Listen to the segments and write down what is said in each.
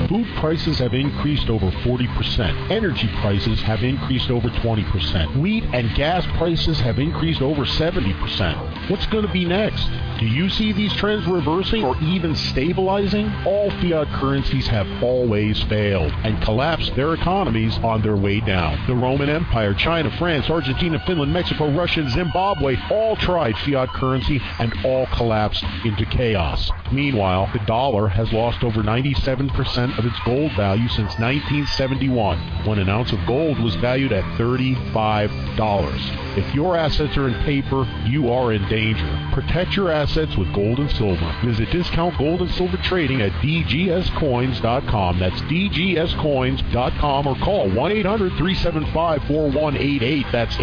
Food prices have increased over 40%. Energy prices have increased over 20%. Wheat and gas prices have increased over 70%. What's going to be next? Do you see these trends reversing or even stabilizing? All fiat currencies have always failed and collapsed their economies on their way down. The Roman Empire, China, France, Argentina, Finland, Mexico, Russia, and Zimbabwe all tried fiat currency and all collapsed into chaos. Meanwhile, the dollar has lost over 97% of its gold value since 1971, when an ounce of gold was valued at $35. If your assets are in paper, you are in danger. Protect your assets with gold and silver. Visit Discount Gold and Silver Trading at dgscoins.com. That's dgscoins.com, or call 1-800-375-4188. That's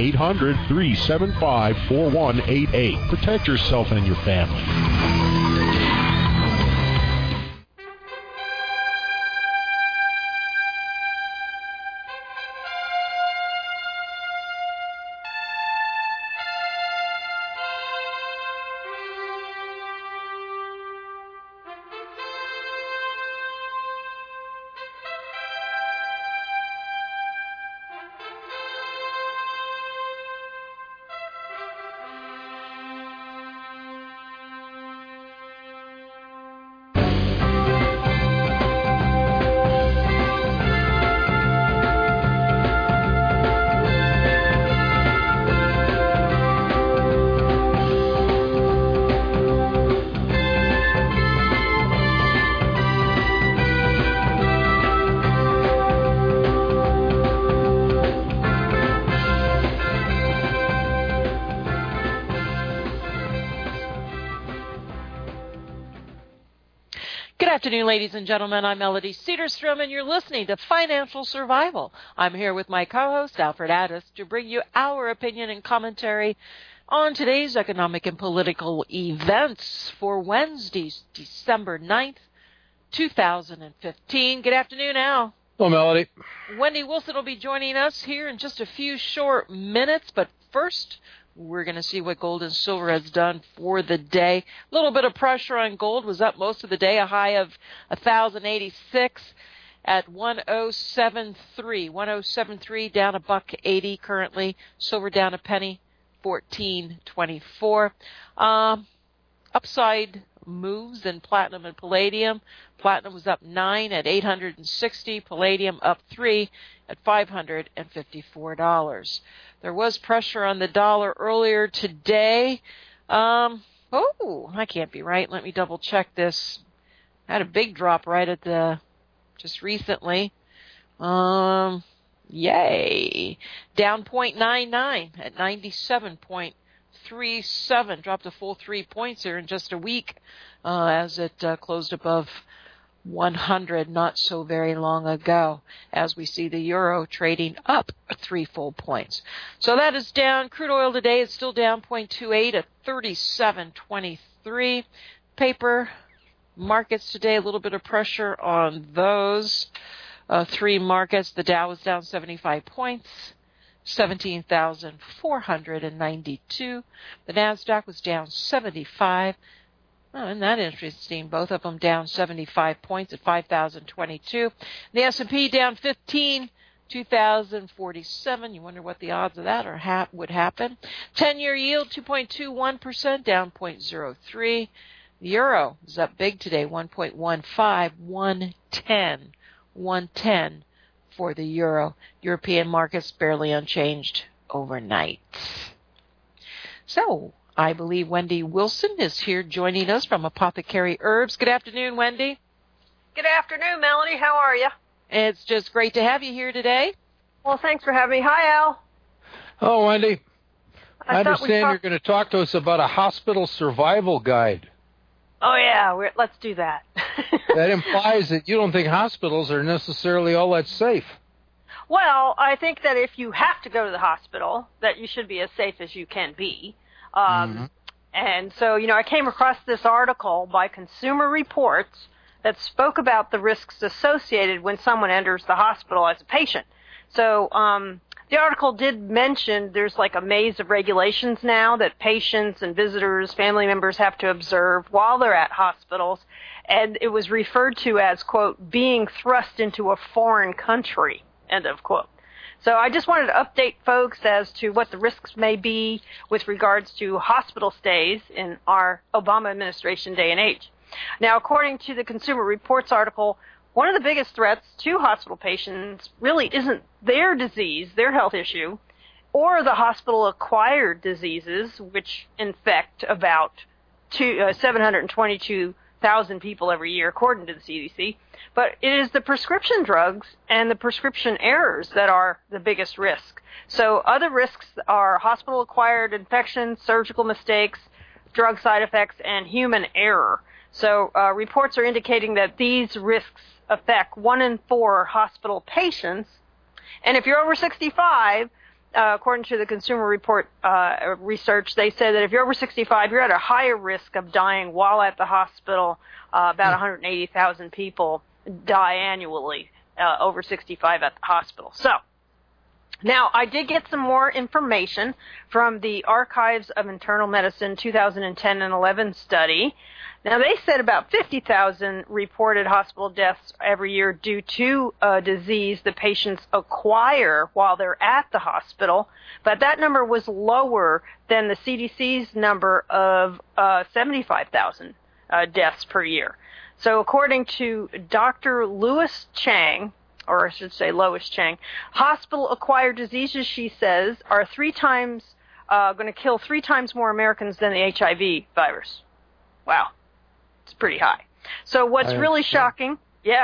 800-375-4188. Protect yourself and your family. Good afternoon, ladies and gentlemen. I'm Melody Cedarstrom, and you're listening to Financial Survival. I'm here with my co-host, Alfred Addis, to bring you our opinion and commentary on today's economic and political events for Wednesday, December 9th, 2015. Good afternoon, Al. Hello, Melody. Wendy Wilson will be joining us here in just a few short minutes, but first, we're going to see what gold and silver has done for the day. A little bit of pressure on gold. Was up most of the day, a high of 1,086 at 1,073. 1,073 down $1.80 currently. Silver down a penny, 14.24. Upside moves in platinum and palladium. Platinum was up 9 at 860. Palladium up 3 at $554. There was pressure on the dollar earlier today. I can't be right. Let me double check this. I had a big drop right at just recently. Yay. Down 0.99 at 97.37. Dropped a full 3 points here in just a week as it closed above 100 not so very long ago, as we see the euro trading up 3 full points. So that is down. Crude oil today is still down 0.28 at 37.23. Paper markets today, a little bit of pressure on those three markets. The Dow was down 75 points, 17,492. The NASDAQ was down 75. Oh, isn't that interesting? Both of them down 75 points at 5,022. The S&P down 15, 2,047. You wonder what the odds of that would happen. 10-year yield, 2.21%, down 0.03. The euro is up big today, 1.15, 110. 110 for the euro. European markets barely unchanged overnight. So, I believe Wendy Wilson is here joining us from Apothecary Herbs. Good afternoon, Wendy. Good afternoon, Melanie. How are you? It's just great to have you here today. Well, thanks for having me. Hi, Al. Oh, Wendy. I understand you're going to talk to us about a hospital survival guide. Oh, yeah. Let's do that. That implies that you don't think hospitals are necessarily all that safe. Well, I think that if you have to go to the hospital, that you should be as safe as you can be. And so, I came across this article by Consumer Reports that spoke about the risks associated when someone enters the hospital as a patient. So the article did mention there's like a maze of regulations now that patients and visitors, family members have to observe while they're at hospitals, and it was referred to as, quote, being thrust into a foreign country, end of quote. So I just wanted to update folks as to what the risks may be with regards to hospital stays in our Obama administration day and age. Now, according to the Consumer Reports article, one of the biggest threats to hospital patients really isn't their disease, their health issue, or the hospital-acquired diseases, which infect about 722,000 people every year, according to the CDC, but it is the prescription drugs and the prescription errors that are the biggest risk. So other risks are hospital-acquired infections, surgical mistakes, drug side effects, and human error. So reports are indicating that these risks affect 1 in 4 hospital patients. And if you're over 65, according to the Consumer Report research, they say that if you're over 65, you're at a higher risk of dying while at the hospital. About 180,000 people die annually over 65 at the hospital. So now I did get some more information from the Archives of Internal Medicine 2010 and 11 study. Now, they said about 50,000 reported hospital deaths every year due to a disease the patients acquire while they're at the hospital, but that number was lower than the CDC's number of 75,000 deaths per year. So according to Dr. Louis Chang, or I should say Lois Chang, hospital-acquired diseases, she says, are going to kill 3 times more Americans than the HIV virus. Wow. It's pretty high. So what's really shocking,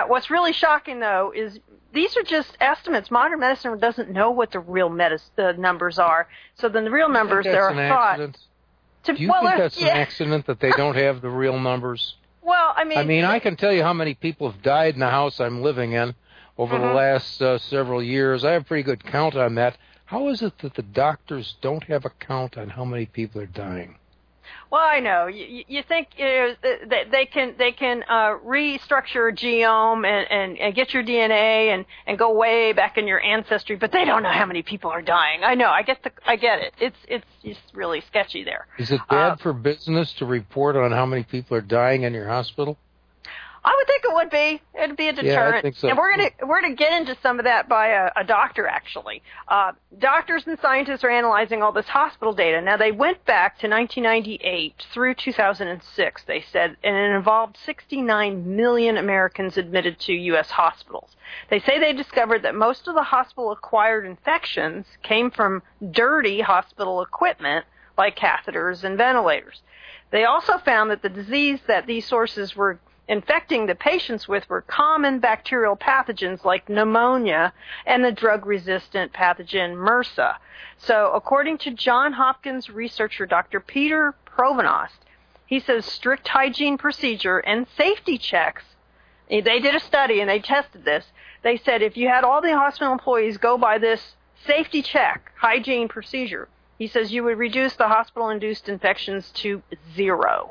though, is these are just estimates. Modern medicine doesn't know what the real numbers are. So then the real numbers there are thought. Do you think that's an accident that they don't have the real numbers? Well, I mean, I can tell you how many people have died in the house I'm living in over the last several years. I have a pretty good count on that. How is it that the doctors don't have a count on how many people are dying? Well, I know. You think they can restructure a genome and get your DNA and go way back in your ancestry, but they don't know how many people are dying. I know. I get it. It's just really sketchy there. Is it bad for business to report on how many people are dying in your hospital? I would think it would be. It'd be a deterrent. Yeah, I think so. And we're gonna get into some of that by a doctor, actually. Doctors and scientists are analyzing all this hospital data. Now, they went back to 1998 through 2006, they said, and it involved 69 million Americans admitted to U.S. hospitals. They say they discovered that most of the hospital-acquired infections came from dirty hospital equipment, like catheters and ventilators. They also found that the disease that these sources were infecting the patients with were common bacterial pathogens like pneumonia and the drug-resistant pathogen MRSA. So according to Johns Hopkins researcher Dr. Peter Provonost, he says strict hygiene procedure and safety checks, they did a study and they tested this, they said if you had all the hospital employees go by this safety check, hygiene procedure, he says you would reduce the hospital-induced infections to 0.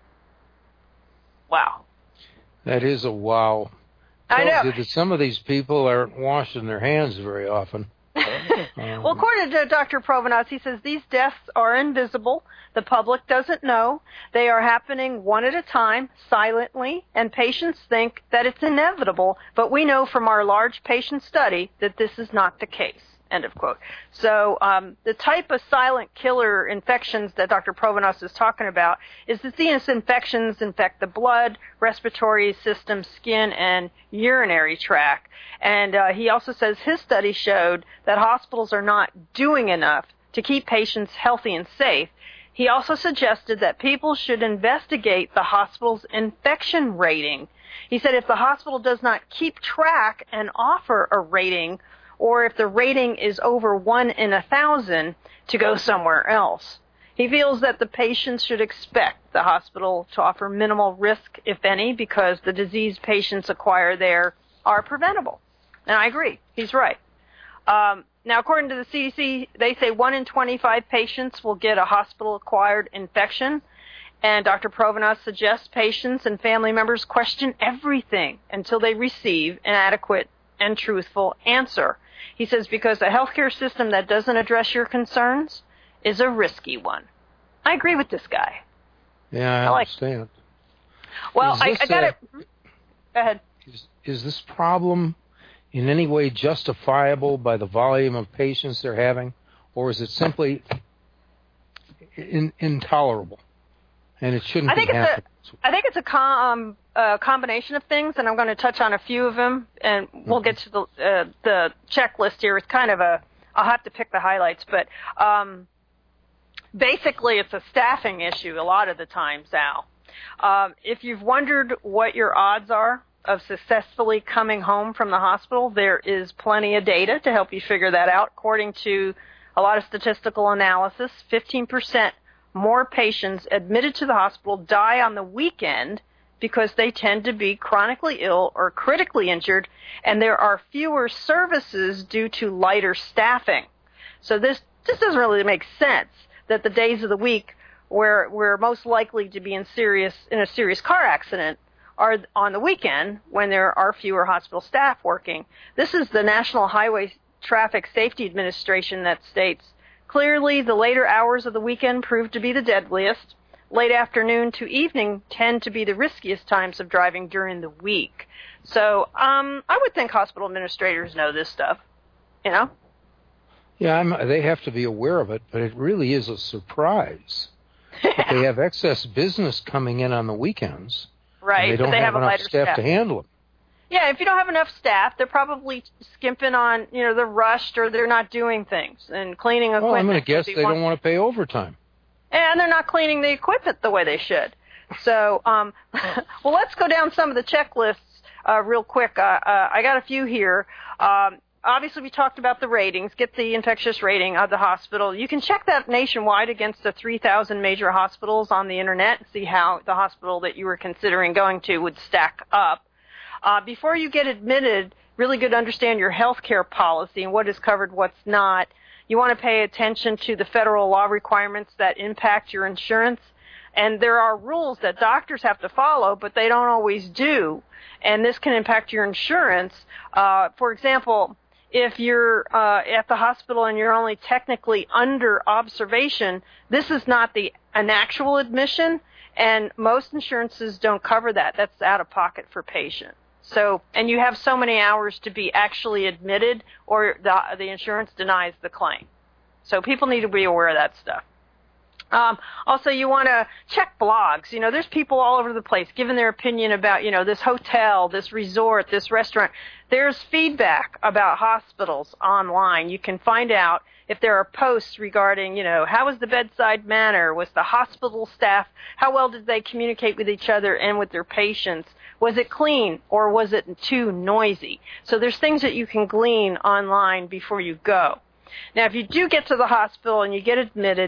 Wow. That is a wow. I know. That some of these people aren't washing their hands very often. Well, according to Dr. Provonost, he says these deaths are invisible. The public doesn't know. They are happening one at a time, silently, and patients think that it's inevitable, but we know from our large patient study that this is not the case. End of quote. So the type of silent killer infections that Dr. Provonost is talking about is that these infections infect the blood, respiratory system, skin, and urinary tract. And he also says his study showed that hospitals are not doing enough to keep patients healthy and safe. He also suggested that people should investigate the hospital's infection rating. He said if the hospital does not keep track and offer a rating, or if the rating is over 1 in 1,000, to go somewhere else. He feels that the patients should expect the hospital to offer minimal risk, if any, because the disease patients acquire there are preventable. And I agree. He's right. Now, according to the CDC, they say 1 in 25 patients will get a hospital-acquired infection. And Dr. Provonost suggests patients and family members question everything until they receive an adequate and truthful answer. He says, because a healthcare system that doesn't address your concerns is a risky one. I agree with this guy. Yeah, I understand. Well, I got it. Go ahead. Is this problem in any way justifiable by the volume of patients they're having, or is it simply intolerable, and it shouldn't be happening? I think it's a combination of things, and I'm going to touch on a few of them, and we'll get to the checklist here. It's kind of I'll have to pick the highlights, but basically it's a staffing issue a lot of the times, Al. If you've wondered what your odds are of successfully coming home from the hospital, there is plenty of data to help you figure that out. According to a lot of statistical analysis, 15% more patients admitted to the hospital die on the weekend because they tend to be chronically ill or critically injured, and there are fewer services due to lighter staffing. So this doesn't really make sense that the days of the week where we're most likely to be in a serious car accident are on the weekend when there are fewer hospital staff working. This is the National Highway Traffic Safety Administration that states, clearly the later hours of the weekend prove to be the deadliest. Late afternoon to evening tend to be the riskiest times of driving during the week. So I would think hospital administrators know this stuff, you know? Yeah, they have to be aware of it, but it really is a surprise. If they have excess business coming in on the weekends, right? They don't have enough staff to handle them. Yeah, if you don't have enough staff, they're probably skimping on, they're rushed or they're not doing things and cleaning equipment. Well, I'm going to guess they don't want to pay overtime. And they're not cleaning the equipment the way they should. So, well, let's go down some of the checklists real quick. I got a few here. Obviously, we talked about the ratings. Get the infectious rating of the hospital. You can check that nationwide against the 3,000 major hospitals on the Internet and see how the hospital that you were considering going to would stack up. Before you get admitted, really good to understand your health care policy and what is covered, what's not. You want to pay attention to the federal law requirements that impact your insurance. And there are rules that doctors have to follow, but they don't always do. And this can impact your insurance. For example, if you're at the hospital and you're only technically under observation, this is not an actual admission, and most insurances don't cover that. That's out of pocket for patients. So, and you have so many hours to be actually admitted, or the insurance denies the claim. So people need to be aware of that stuff. Also, you want to check blogs. There's people all over the place giving their opinion about, this hotel, this resort, this restaurant. There's feedback about hospitals online. You can find out if there are posts regarding, how was the bedside manner? Was the hospital staff, how well did they communicate with each other and with their patients? Was it clean or was it too noisy? So there's things that you can glean online before you go. Now, if you do get to the hospital and you get admitted,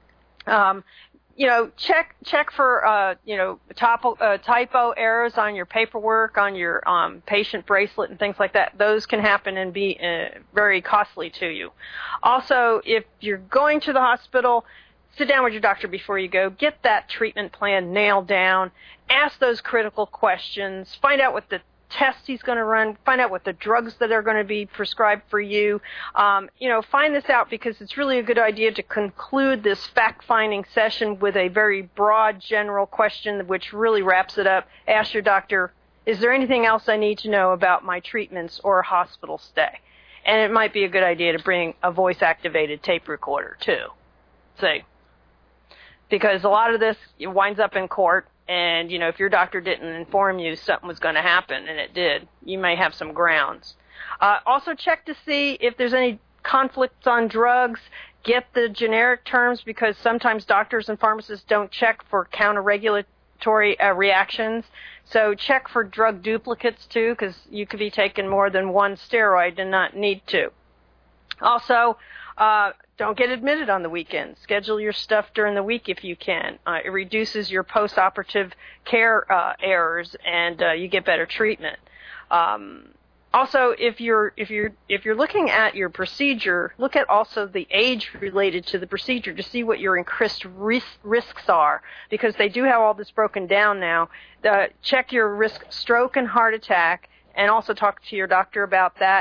check for, typo errors on your paperwork, on your patient bracelet and things like that. Those can happen and be very costly to you. Also, if you're going to the hospital, sit down with your doctor before you go. Get that treatment plan nailed down. Ask those critical questions. Find out what the tests he's going to run. Find out what the drugs that are going to be prescribed for you. Find this out because it's really a good idea to conclude this fact-finding session with a very broad, general question which really wraps it up. Ask your doctor, is there anything else I need to know about my treatments or hospital stay? And it might be a good idea to bring a voice-activated tape recorder, too. Because a lot of this winds up in court, and, if your doctor didn't inform you something was going to happen, and it did, you may have some grounds. Also check to see if there's any conflicts on drugs. Get the generic terms, because sometimes doctors and pharmacists don't check for counter-regulatory reactions. So check for drug duplicates, too, because you could be taking more than one steroid and not need to. Also, don't get admitted on the weekend. Schedule your stuff during the week if you can. It reduces your post-operative care errors, and you get better treatment. Also, if you're looking at your procedure, look at also the age related to the procedure to see what your increased risks are, because they do have all this broken down now. Check your risk, stroke and heart attack, and also talk to your doctor about that.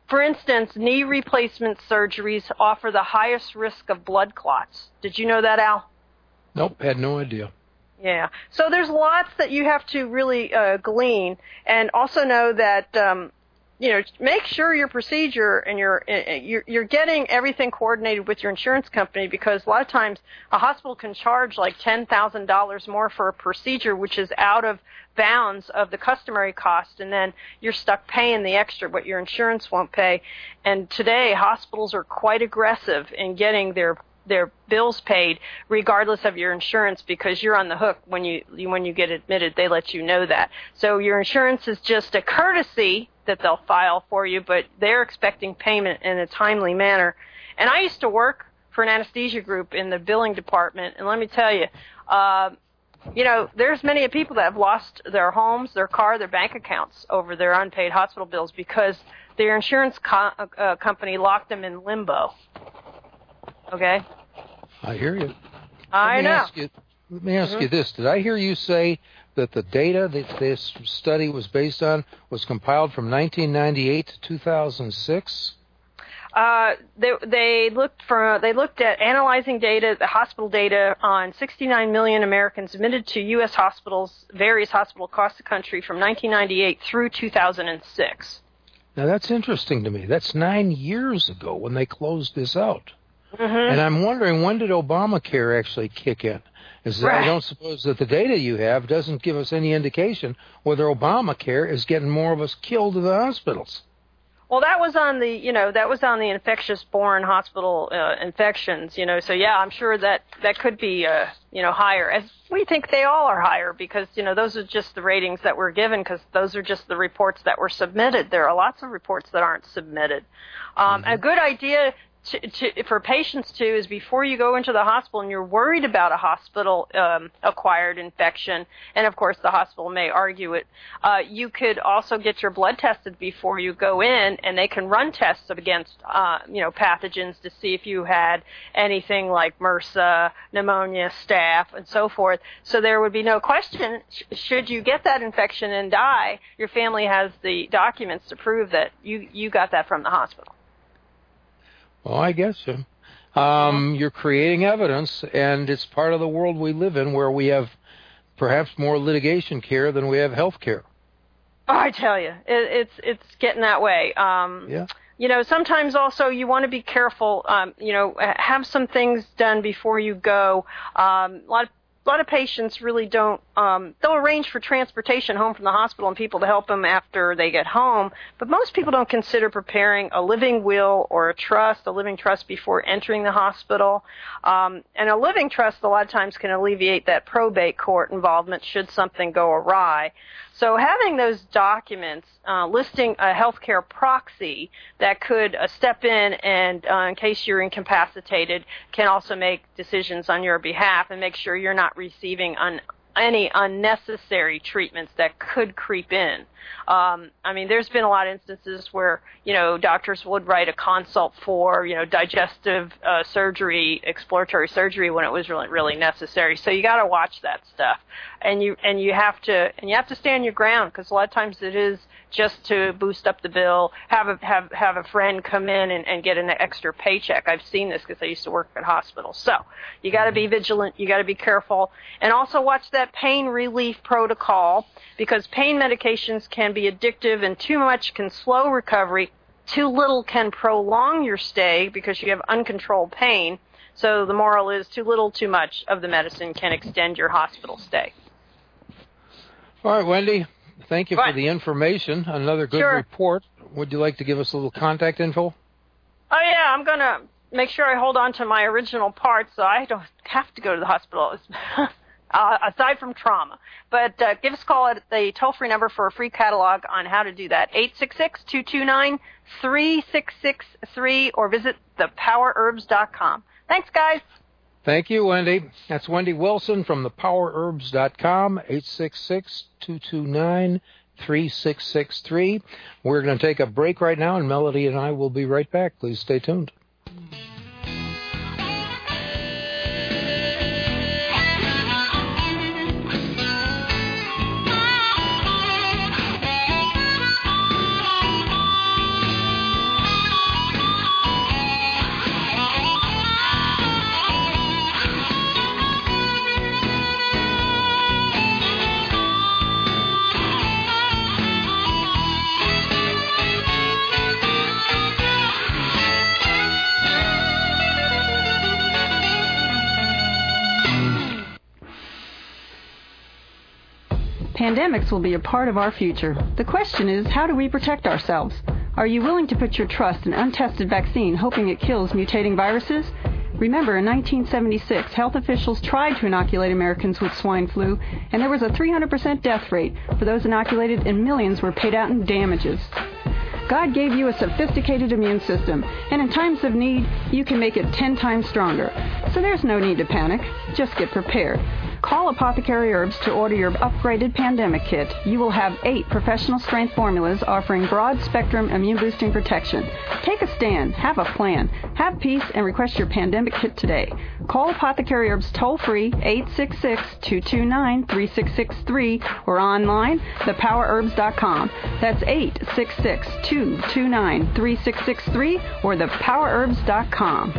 For instance, knee replacement surgeries offer the highest risk of blood clots. Did you know that, Al? Nope, had no idea. Yeah. So there's lots that you have to really glean, and also know that make sure your procedure and you're getting everything coordinated with your insurance company, because a lot of times a hospital can charge like $10,000 more for a procedure which is out of bounds of the customary cost, and then you're stuck paying the extra what your insurance won't pay. And today hospitals are quite aggressive in getting their bills paid regardless of your insurance, because you're on the hook when you get admitted. They let you know that. So your insurance is just a courtesy that they'll file for you, but they're expecting payment in a timely manner. And I used to work for an anesthesia group in the billing department, and let me tell you, there's many people that have lost their homes, their car, their bank accounts over their unpaid hospital bills because their insurance company locked them in limbo. Okay? I hear you. I know. Let me ask you this. Did I hear you say that the data that this study was based on was compiled from 1998 to 2006? They looked at analyzing data, the hospital data on 69 million Americans admitted to U.S. hospitals, various hospitals across the country from 1998 through 2006. Now that's interesting to me. That's 9 years ago when they closed this out. Mm-hmm. And I'm wondering, when did Obamacare actually kick in? I don't suppose that the data you have doesn't give us any indication whether Obamacare is getting more of us killed in the hospitals. Well, that was on the infectious born hospital infections, So yeah, I'm sure that could be higher. As we think they all are higher, because those are just the ratings that we're given, because those are just the reports that were submitted. There are lots of reports that aren't submitted. A good idea for patients too is, before you go into the hospital and you're worried about a hospital acquired infection, and of course the hospital may argue it, you could also get your blood tested before you go in, and they can run tests against pathogens to see if you had anything like MRSA, pneumonia, staph, and so forth. So there would be no question, should you get that infection and die, your family has the documents to prove that you got that from the hospital. Well, I guess so. You're creating evidence, and it's part of the world we live in, where we have perhaps more litigation care than we have health care. Oh, I tell you, it's getting that way. Yeah. Sometimes also you want to be careful. Have some things done before you go. A lot of patients really don't, they'll arrange for transportation home from the hospital and people to help them after they get home, but most people don't consider preparing a living will or a living trust before entering the hospital. And a living trust a lot of times can alleviate that probate court involvement should something go awry. So having those documents, listing a healthcare proxy that could step in and, in case you're incapacitated, can also make decisions on your behalf and make sure you're not receiving any unnecessary treatments that could creep in. There's been a lot of instances where, doctors would write a consult for, digestive surgery, exploratory surgery, when it was really, really necessary. So you got to watch that stuff, and you have to stand your ground, because a lot of times it is just to boost up the bill. Have a friend come in and get an extra paycheck. I've seen this because I used to work at hospitals. So you got to be vigilant. You got to be careful, and also watch that pain relief protocol, because pain medications can be addictive, and too much can slow recovery. Too little can prolong your stay because you have uncontrolled pain. So the moral is, too little, too much of the medicine can extend your hospital stay. All right, Wendy, thank you for the information. Another good report. Would you like to give us a little contact info? Oh, yeah, I'm going to make sure I hold on to my original parts so I don't have to go to the hospital. Aside from trauma. But give us a call at the toll-free number for a free catalog on how to do that, 866-229-3663, or visit thepowerherbs.com. Thanks, guys. Thank you, Wendy. That's Wendy Wilson from thepowerherbs.com, 866-229-3663. We're going to take a break right now, and Melody and I will be right back. Please stay tuned. Pandemics will be a part of our future. The question is, how do we protect ourselves? Are you willing to put your trust in untested vaccine hoping it kills mutating viruses? Remember, in 1976, health officials tried to inoculate Americans with swine flu, and there was a 300% death rate for those inoculated, and millions were paid out in damages. God gave you a sophisticated immune system, and in times of need, you can make it 10 times stronger. So there's no need to panic. Just get prepared. Call Apothecary Herbs to order your upgraded pandemic kit. You will have 8 professional-strength formulas offering broad-spectrum immune-boosting protection. Take a stand. Have a plan. Have peace and request your pandemic kit today. Call Apothecary Herbs toll-free 866-229-3663 or online, thepowerherbs.com. That's 866-229-3663 or thepowerherbs.com.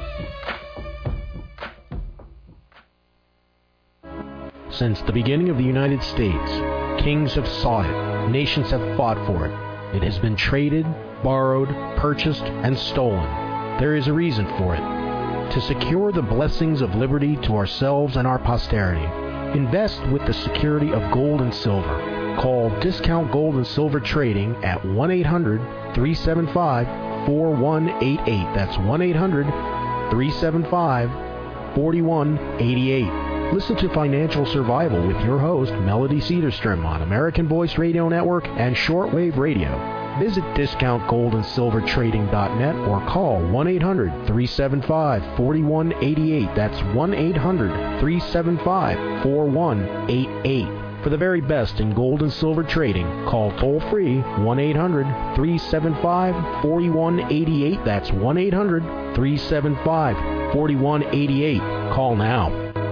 Since the beginning of the United States, kings have sought it, nations have fought for it. It has been traded, borrowed, purchased, and stolen. There is a reason for it. To secure the blessings of liberty to ourselves and our posterity, invest with the security of gold and silver. Call Discount Gold and Silver Trading at 1-800-375-4188. That's 1-800-375-4188. Listen to Financial Survival with your host, Melody Cedarstrom, on American Voice Radio Network and Shortwave Radio. Visit discountgoldandsilvertrading.net or call 1-800-375-4188. That's 1-800-375-4188. For the very best in gold and silver trading, call toll-free 1-800-375-4188. That's 1-800-375-4188. Call now.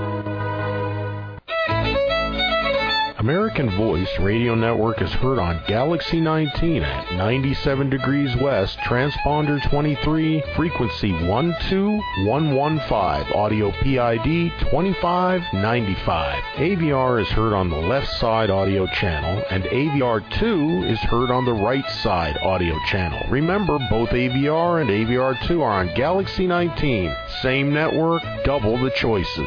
American Voice Radio Network is heard on Galaxy 19 at 97 degrees west, transponder 23, frequency 12115, audio PID 2595. AVR is heard on the left side audio channel, and AVR2 is heard on the right side audio channel. Remember, both AVR and AVR2 are on Galaxy 19. Same network, double the choices.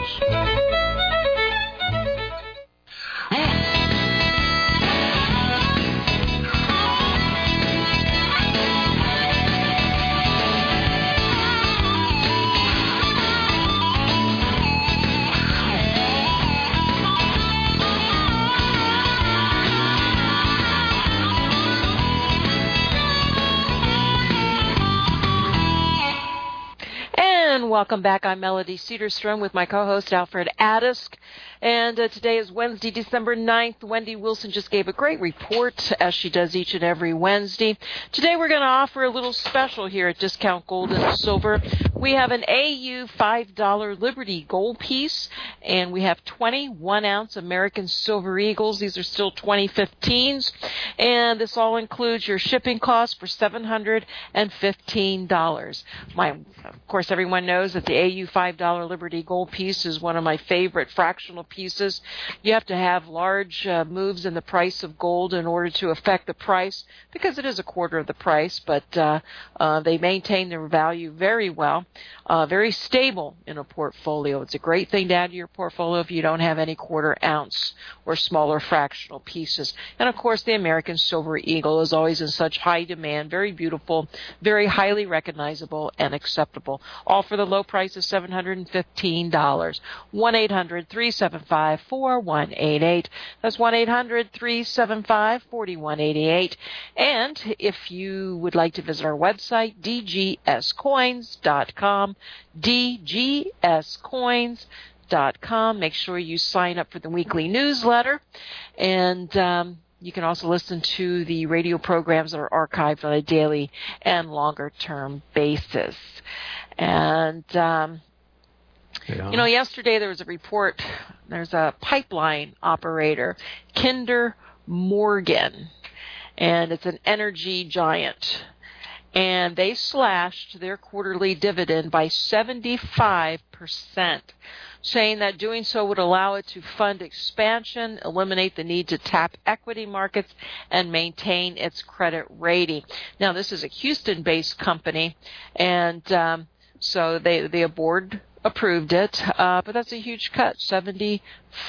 Welcome back. I'm Melody Cedarstrom with my co-host Alfred Adisk. And today is Wednesday, December 9th. Wendy Wilson just gave a great report, as she does each and every Wednesday. Today we're going to offer a little special here at Discount Gold and Silver. We have an AU $5 Liberty gold piece, and we have 21-ounce American Silver Eagles. These are still 2015s, and this all includes your shipping costs for $715. Of course, everyone knows that the AU $5 Liberty gold piece is one of my favorite fractional pieces. You have to have large moves in the price of gold in order to affect the price, because it is a quarter of the price, but they maintain their value very well, very stable in a portfolio. It's a great thing to add to your portfolio if you don't have any quarter ounce or smaller fractional pieces. And of course, the American Silver Eagle is always in such high demand, very beautiful, very highly recognizable and acceptable, all for the low price of $715. 1-800-375-4188. That's 1-800-375-4188. And if you would like to visit our website, dgscoins.com, dgscoins.com. Make sure you sign up for the weekly newsletter, and you can also listen to the radio programs that are archived on a daily and longer-term basis. And yesterday there was a report. There's a pipeline operator, Kinder Morgan, and it's an energy giant. And they slashed their quarterly dividend by 75%, saying that doing so would allow it to fund expansion, eliminate the need to tap equity markets, and maintain its credit rating. Now, this is a Houston-based company, and so the board approved it, but that's a huge cut, 75%.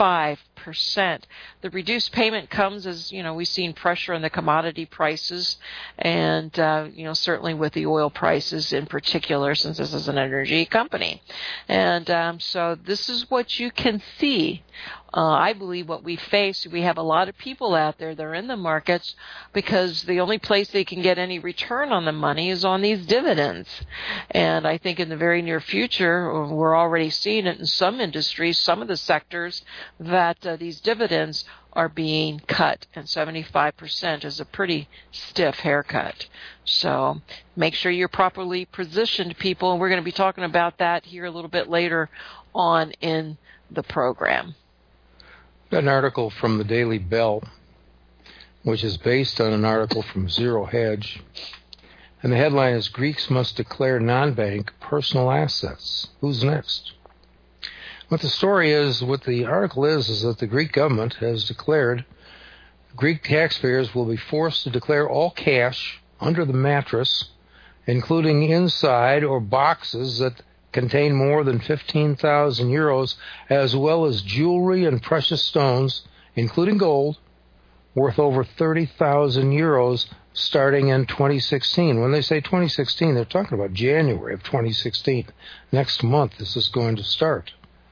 The reduced payment comes as, we've seen pressure on the commodity prices and, certainly with the oil prices in particular, since this is an energy company. And so this is what you can see. I believe what we face, we have a lot of people out there that are in the markets because the only place they can get any return on the money is on these dividends. And I think in the very near future, we're already seeing it in some industries, some of the sectors, that these dividends are being cut, and 75% is a pretty stiff haircut. So make sure you're properly positioned, people, and we're going to be talking about that here a little bit later on in the program. Got an article from the Daily Bell, which is based on an article from Zero Hedge. And the headline is, Greeks must declare non-bank personal assets. Who's next? What the story is, what the article is that the Greek government has declared Greek taxpayers will be forced to declare all cash under the mattress, including inside or boxes that contain more than 15,000 euros, as well as jewelry and precious stones, including gold, worth over 30,000 euros starting in 2016. When they say 2016, they're talking about January of 2016. Next month, this is going to start.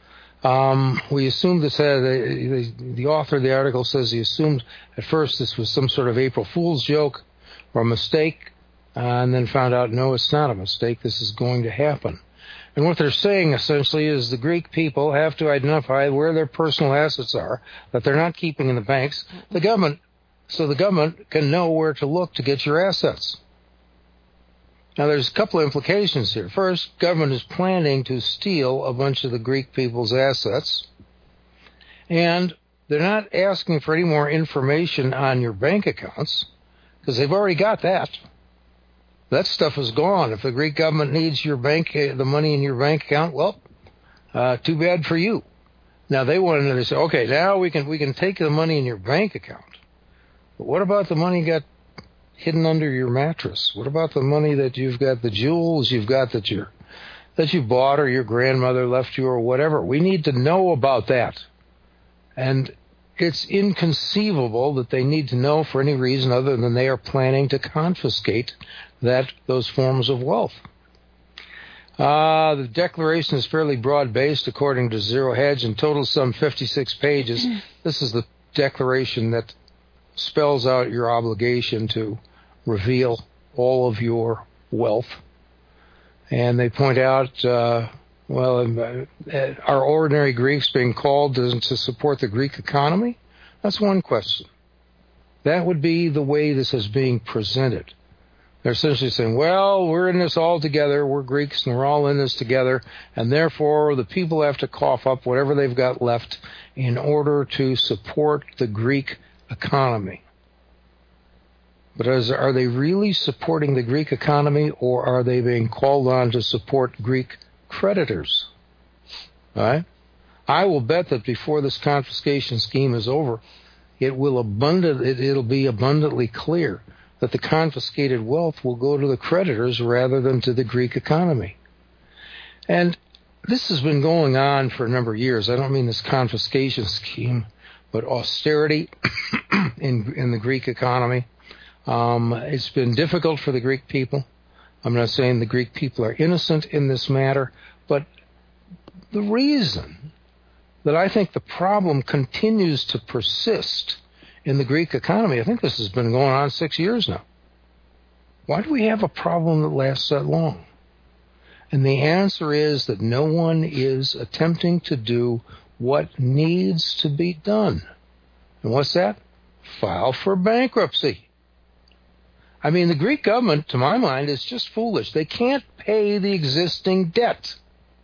We assumed this the author of the article says he assumed at first this was some sort of April Fool's joke or a mistake, and then found out, no, it's not a mistake. This is going to happen. And what they're saying, essentially, is the Greek people have to identify where their personal assets are that they're not keeping in the banks, so the government can know where to look to get your assets. Now, there's a couple of implications here. First, government is planning to steal a bunch of the Greek people's assets, and they're not asking for any more information on your bank accounts, because they've already got that. That stuff is gone. If the Greek government needs your the money in your bank account, well, too bad for you. Now they want to say, okay, now we can take the money in your bank account. But what about the money you got hidden under your mattress? What about the money that you've got, the jewels you've got that you bought or your grandmother left you or whatever? We need to know about that. And it's inconceivable that they need to know for any reason other than they are planning to confiscate those forms of wealth. The declaration is fairly broad-based, according to Zero Hedge, in total some 56 pages. This is the declaration that spells out your obligation to reveal all of your wealth. And they point out, are ordinary Greeks being called to support the Greek economy? That's one question. That would be the way this is being presented. They're essentially saying, well, we're in this all together, we're Greeks, and we're all in this together, and therefore the people have to cough up whatever they've got left in order to support the Greek economy. But are they really supporting the Greek economy, or are they being called on to support Greek creditors? All right? I will bet that before this confiscation scheme is over, it'll be abundantly clear that the confiscated wealth will go to the creditors rather than to the Greek economy. And this has been going on for a number of years. I don't mean this confiscation scheme, but austerity in the Greek economy. It's been difficult for the Greek people. I'm not saying the Greek people are innocent in this matter, but the reason that I think the problem continues to persist in the Greek economy, I think this has been going on 6 years now. Why do we have a problem that lasts that long? And the answer is that no one is attempting to do what needs to be done. And what's that? File for bankruptcy. I mean, the Greek government, to my mind, is just foolish. They can't pay the existing debt.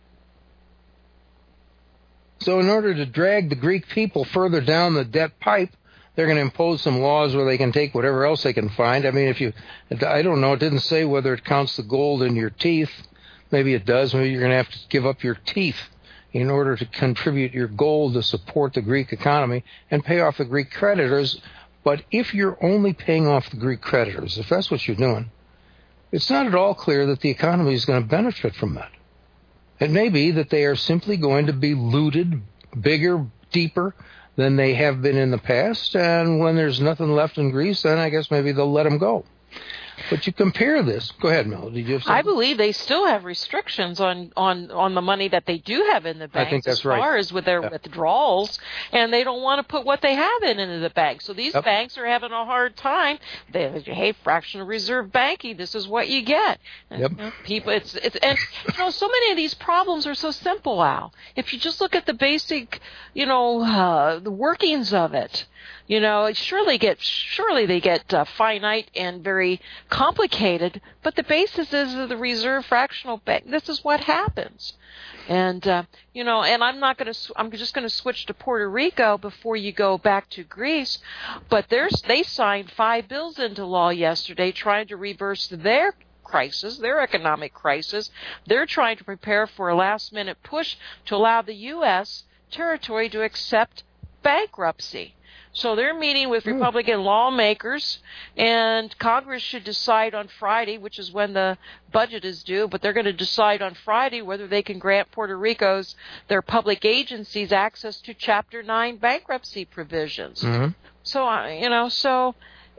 So in order to drag the Greek people further down the debt pipe, they're going to impose some laws where they can take whatever else they can find. I mean, I don't know, it didn't say whether it counts the gold in your teeth. Maybe it does. Maybe you're going to have to give up your teeth in order to contribute your gold to support the Greek economy and pay off the Greek creditors. But if you're only paying off the Greek creditors, if that's what you're doing, it's not at all clear that the economy is going to benefit from that. It may be that they are simply going to be looted bigger, deeper than they have been in the past, and when there's nothing left in Greece, then I guess maybe they'll let them go. But you compare this. Go ahead, Mel. Did you have something? I believe they still have restrictions on the money that they do have in the banks. I think that's as far right. as with their withdrawals, and they don't want to put what they have into the bank. So these banks are having a hard time. Hey, fractional reserve banking, this is what you get. And, people, it's and so many of these problems are so simple, Al. If you just look at the basic, the workings of it. Surely they get finite and very complicated, but the basis is the reserve fractional bank. This is what happens. And, and I'm just going to switch to Puerto Rico before you go back to Greece, but they signed 5 bills into law yesterday trying to reverse their crisis, their economic crisis. They're trying to prepare for a last-minute push to allow the U.S. territory to accept bankruptcy. So they're meeting with Republican lawmakers, and Congress should decide on Friday, which is when the budget is due, but they're going to decide on Friday whether they can grant Puerto Rico's, their public agencies, access to Chapter 9 bankruptcy provisions. Mm-hmm. So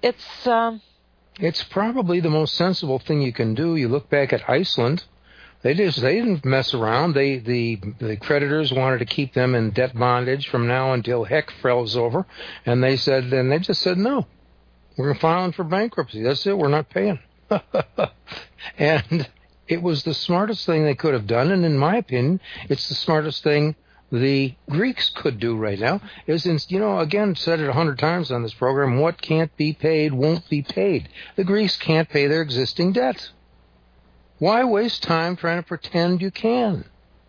it's probably the most sensible thing you can do. You look back at Iceland. They didn't mess around. The creditors wanted to keep them in debt bondage from now until heck froze over, and they just said no. We're filing for bankruptcy. That's it. We're not paying. And it was the smartest thing they could have done, and in my opinion, it's the smartest thing the Greeks could do right now. Again, said it 100 times on this program, what can't be paid won't be paid. The Greeks can't pay their existing debt. Why waste time trying to pretend you can?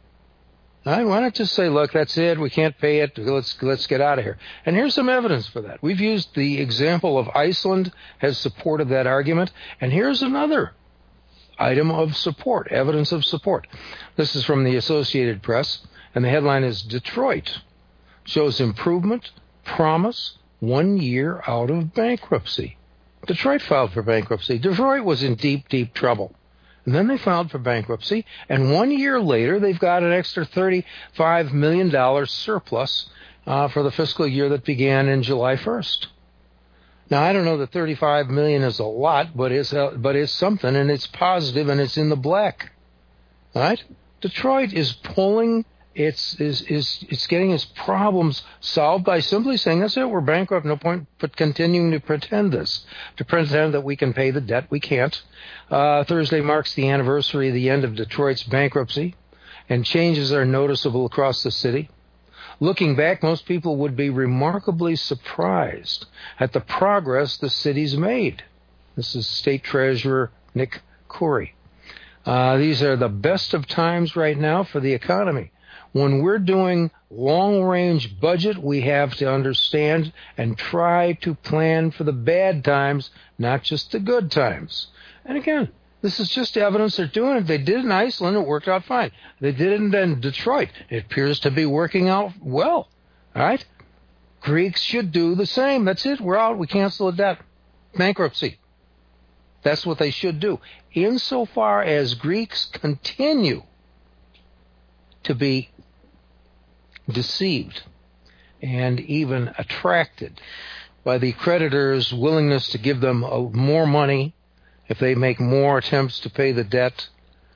Why not just say, look, that's it, we can't pay it, let's get out of here. And here's some evidence for that. We've used the example of Iceland has supported that argument, and here's another item of support, evidence of support. This is from the Associated Press, and the headline is Detroit shows improvement, promise, 1 year out of bankruptcy. Detroit filed for bankruptcy. Detroit was in deep, deep trouble. And then they filed for bankruptcy, and 1 year later, they've got an extra $35 million surplus for the fiscal year that began in July 1st. Now, I don't know that $35 million is a lot, but it's something, and it's positive, and it's in the black. All right? Detroit is pulling. It's getting its problems solved by simply saying, that's it, we're bankrupt, no point but continuing to pretend that we can pay the debt. We can't. Thursday marks the anniversary of the end of Detroit's bankruptcy, and changes are noticeable across the city. Looking back, most people would be remarkably surprised at the progress the city's made. This is State Treasurer Nick Corey. These are the best of times right now for the economy. When we're doing long-range budget, we have to understand and try to plan for the bad times, not just the good times. And again, this is just evidence they're doing it. They did it in Iceland. It worked out fine. They did it in Detroit. It appears to be working out well. All right? Greeks should do the same. That's it. We're out. We cancel the debt. Bankruptcy. That's what they should do. Insofar as Greeks continue to be deceived and even attracted by the creditors' willingness to give them more money if they make more attempts to pay the debt,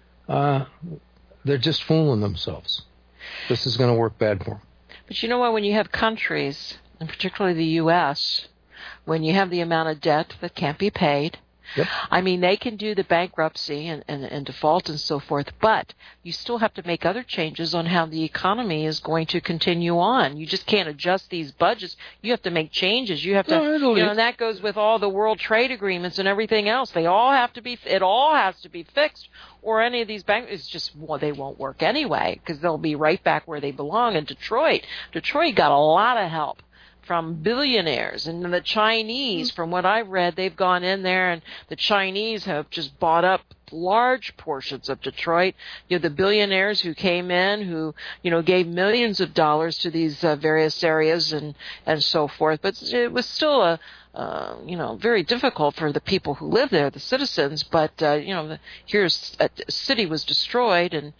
they're just fooling themselves. This is going to work bad for them. But you know what? When you have countries, and particularly the U.S., when you have the amount of debt that can't be paid, yep. I mean, they can do the bankruptcy and default and so forth, but you still have to make other changes on how the economy is going to continue on. You just can't adjust these budgets. You have to make changes. You have to, and that goes with all the world trade agreements and everything else. It all has to be fixed, or any of these banks, they won't work anyway, because they'll be right back where they belong. In Detroit got a lot of help from billionaires, and the Chinese, from what I've read, they've gone in there, and the Chinese have just bought up large portions of Detroit. The billionaires who came in, who gave millions of dollars to these various areas and so forth. But it was still very difficult for the people who live there, the citizens. But a city was destroyed, and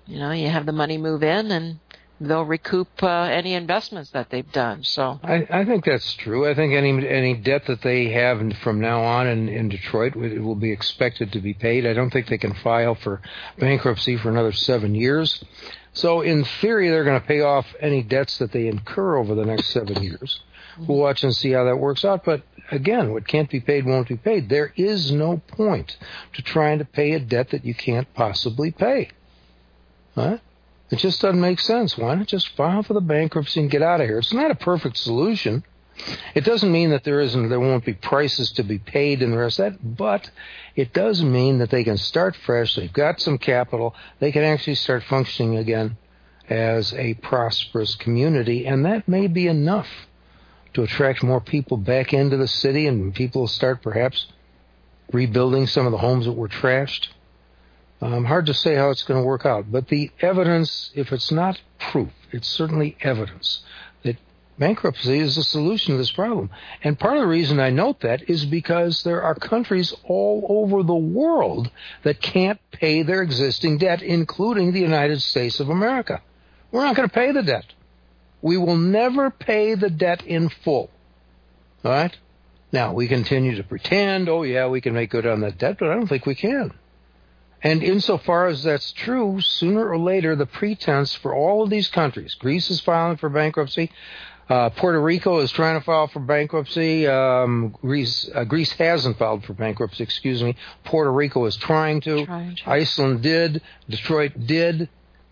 You have the money move in, and they'll recoup any investments that they've done. So I think that's true. I think any debt that they have from now on in Detroit will be expected to be paid. I don't think they can file for bankruptcy for another 7 years. So in theory, they're going to pay off any debts that they incur over the next 7 years. We'll watch and see how that works out. But again, what can't be paid won't be paid. There is no point to trying to pay a debt that you can't possibly pay. Huh? It just doesn't make sense. Why not just file for the bankruptcy and get out of here? It's not a perfect solution. It doesn't mean that there won't be prices to be paid and the rest of that, but it does mean that they can start fresh. They've got some capital. They can actually start functioning again as a prosperous community, and that may be enough to attract more people back into the city, and people will start perhaps rebuilding some of the homes that were trashed. Hard to say how it's going to work out, but the evidence, if it's not proof, it's certainly evidence that bankruptcy is the solution to this problem. And part of the reason I note that is because there are countries all over the world that can't pay their existing debt, including the United States of America. We're not going to pay the debt. We will never pay the debt in full. All right? Now, we continue to pretend, we can make good on that debt, but I don't think we can. And insofar as that's true, sooner or later, the pretense for all of these countries, Greece is filing for bankruptcy, Puerto Rico is trying to file for bankruptcy, Greece hasn't filed for bankruptcy, Puerto Rico is trying to, Iceland did, Detroit did.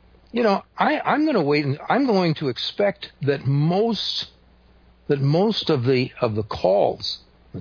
I'm going to wait, and I'm going to expect that most of the calls,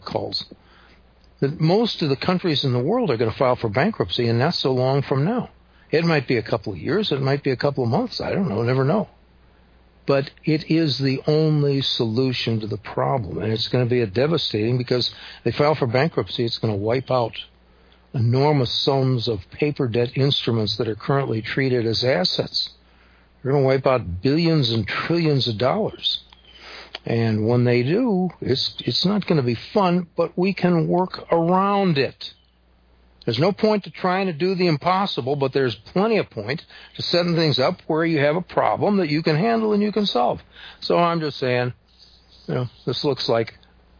that most of the countries in the world are going to file for bankruptcy, and not so long from now. It might be a couple of years, it might be a couple of months, I don't know, never know. But it is the only solution to the problem, and it's going to be devastating because they file for bankruptcy, it's going to wipe out enormous sums of paper debt instruments that are currently treated as assets. They're going to wipe out billions and trillions of dollars. And when they do, it's not going to be fun, but we can work around it. There's no point to trying to do the impossible, but there's plenty of point to setting things up where you have a problem that you can handle and you can solve. So I'm just saying, this looks like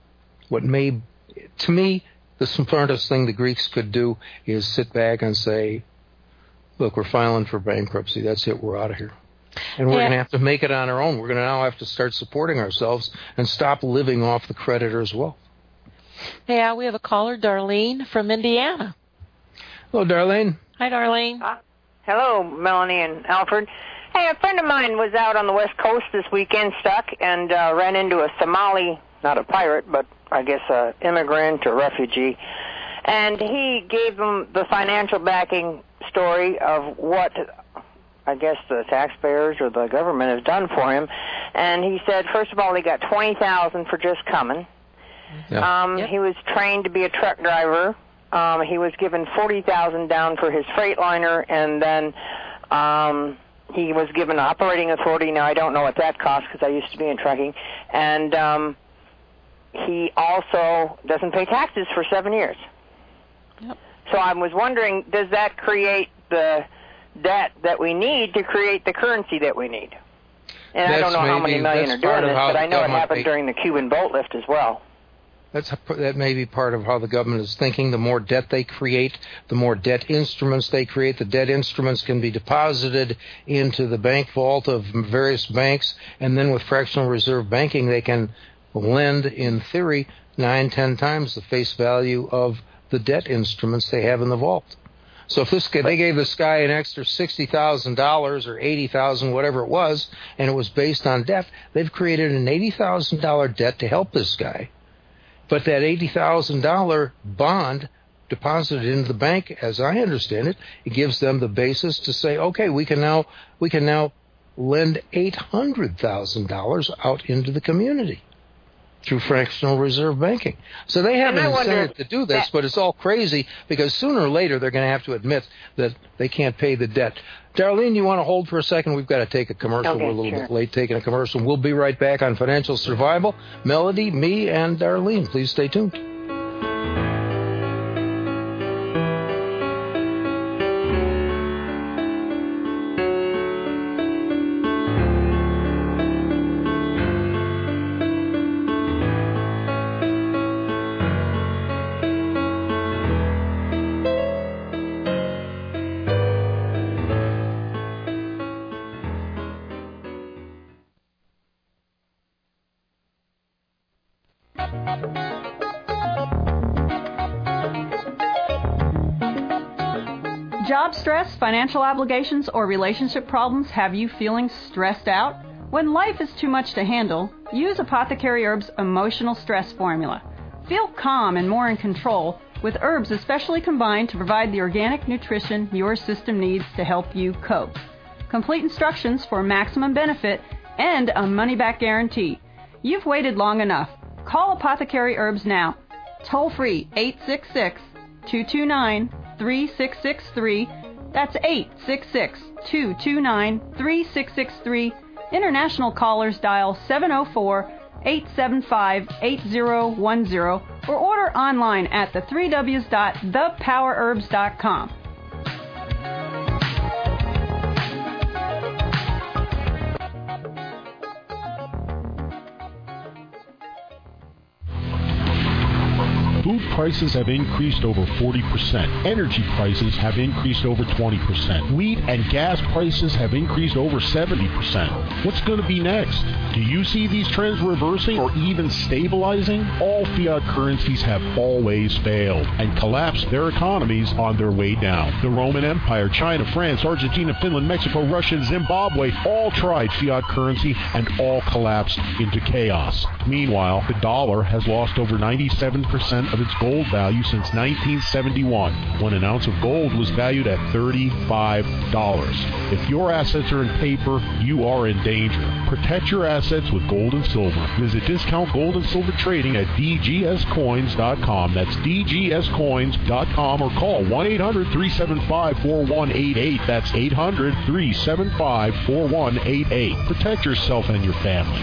to me, the smartest thing the Greeks could do is sit back and say, look, we're filing for bankruptcy. That's it. We're out of here. And we're going to have to make it on our own. We're going to now have to start supporting ourselves and stop living off the creditor's wealth. Yeah, we have a caller, Darlene from Indiana. Hello, Darlene. Hi, Darlene. Hello, Melanie and Alfred. Hey, a friend of mine was out on the West Coast this weekend stuck and ran into a Somali, not a pirate, but I guess an immigrant or refugee. And he gave them the financial backing story of what I guess the taxpayers or the government has done for him. And he said, first of all, he got $20,000 for just coming. Yeah. He was trained to be a truck driver. He was given $40,000 down for his Freightliner, and then he was given operating authority. Now, I don't know what that cost because I used to be in trucking. And he also doesn't pay taxes for 7 years. Yep. So I was wondering, does that create the debt that we need to create the currency that we need? And I don't know how many million are doing this, but I know it happened during the Cuban boat lift as well. That may be part of how the government is thinking. The more debt they create, the more debt instruments they create. The debt instruments can be deposited into the bank vault of various banks, and then with fractional reserve banking, they can lend, in theory, 9-10 times the face value of the debt instruments they have in the vault. So if they gave this guy an extra $60,000 or $80,000, whatever it was, and it was based on debt, they've created an $80,000 debt to help this guy. But that $80,000 bond deposited into the bank, as I understand it, it gives them the basis to say, okay, we can now lend $800,000 out into the community through fractional reserve banking. So they have an incentive to do this, but it's all crazy because sooner or later they're going to have to admit that they can't pay the debt. Darlene, you want to hold for a second? We've got to take a commercial. Okay, we're a little bit late taking a commercial. We'll be right back on Financial Survival. Melody, me, and Darlene. Please stay tuned. job stress, financial obligations, or relationship problems have you feeling stressed out? When life is too much to handle, use Apothecary Herbs Emotional Stress Formula. Feel calm and more in control with herbs especially combined to provide the organic nutrition your system needs to help you cope. Complete instructions for maximum benefit and a money-back guarantee. You've waited long enough. Call Apothecary Herbs now. Toll free 866-229-3663. That's 866-229-3663. International callers dial 704-875-8010 or order online at the3ws.thepowerherbs.com. Food prices have increased over 40%. Energy prices have increased over 20%. Wheat and gas prices have increased over 70%. What's going to be next? Do you see these trends reversing or even stabilizing? All fiat currencies have always failed and collapsed their economies on their way down. The Roman Empire, China, France, Argentina, Finland, Mexico, Russia, and Zimbabwe all tried fiat currency and all collapsed into chaos. Meanwhile, the dollar has lost over 97% of its gold value since 1971, when an ounce of gold was valued at $35. If your assets are in paper, you are in danger. Protect your assets with gold and silver. Visit Discount Gold and Silver Trading at dgscoins.com. That's dgscoins.com, or call 1-800-375-4188. That's 800-375-4188. Protect yourself and your family.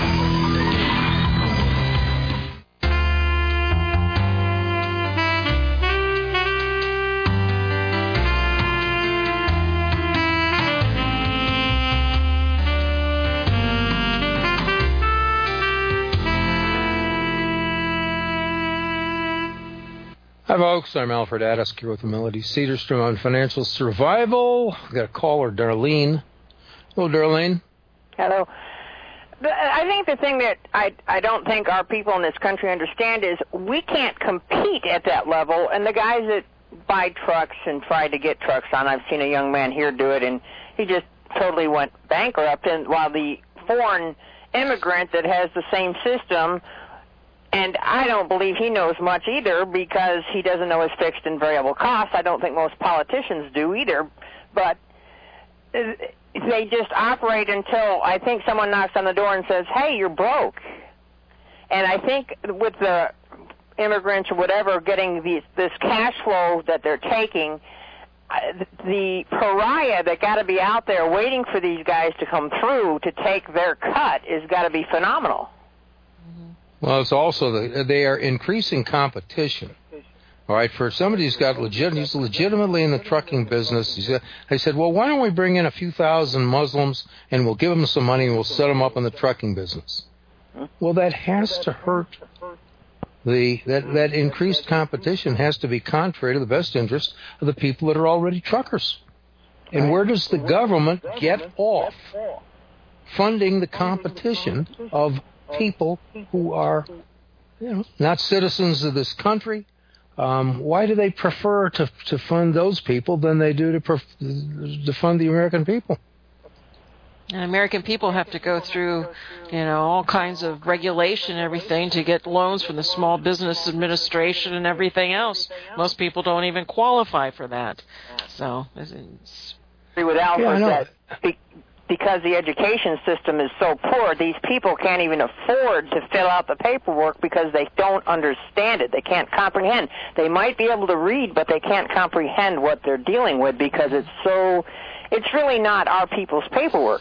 Hi, folks. I'm Alfred Addisk here with Melody Cedarstrom on Financial Survival. We've got a caller, Darlene. Hello, Darlene. Hello. I think the thing that I don't think our people in this country understand is we can't compete at that level, and the guys that buy trucks and try to get trucks on, I've seen a young man here do it, and he just totally went bankrupt, and while the foreign immigrant that has the same system, and I don't believe he knows much either because he doesn't know his fixed and variable costs. I don't think most politicians do either. But they just operate until I think someone knocks on the door and says, hey, you're broke. And I think with the immigrants or whatever getting this cash flow that they're taking, the pariah that got to be out there waiting for these guys to come through to take their cut is got to be phenomenal. Well, it's also they are increasing competition. All right, for somebody who's got he's legitimately in the trucking business. They said, well, why don't we bring in a few thousand Muslims and we'll give them some money and we'll set them up in the trucking business? Well, that has to hurt. That increased competition has to be contrary to the best interest of the people that are already truckers. And where does the government get off funding the competition of people who are, not citizens of this country? Why do they prefer to fund those people than they do to fund the American people? And American people have to go through, all kinds of regulation and everything to get loans from the Small Business Administration and everything else. Most people don't even qualify for that. So, it's... With Alfred, that because the education system is so poor, these people can't even afford to fill out the paperwork because they don't understand it. They can't comprehend. They might be able to read, but they can't comprehend what they're dealing with because it's really not our people's paperwork,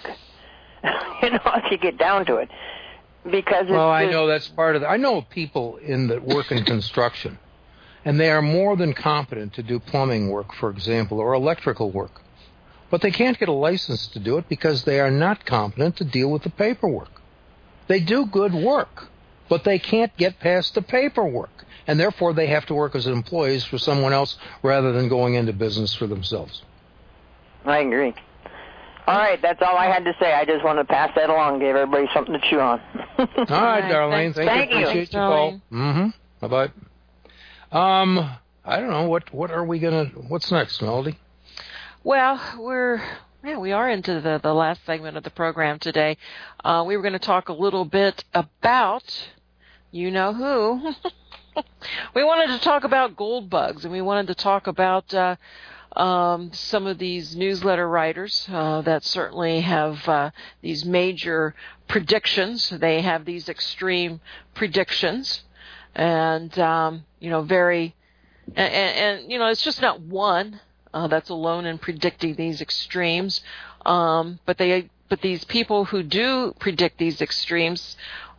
if you get down to it. Because I know that's part of it. I know people that work in construction, and they are more than competent to do plumbing work, for example, or electrical work. But they can't get a license to do it because they are not competent to deal with the paperwork. They do good work, but they can't get past the paperwork. And therefore, they have to work as employees for someone else rather than going into business for themselves. I agree. All right, that's all I had to say. I just wanted to pass that along, give everybody something to chew on. All right, Darlene. Thank you. Appreciate your call. Mm-hmm. Bye-bye. I don't know. What are we going to... What's next, Melody? Well, we are into the last segment of the program today. We were going to talk a little bit about, you know who. We wanted to talk about gold bugs, and we wanted to talk about some of these newsletter writers that certainly have these major predictions. They have these extreme predictions, and very, and it's just not one that's alone in predicting these extremes. But these people who do predict these extremes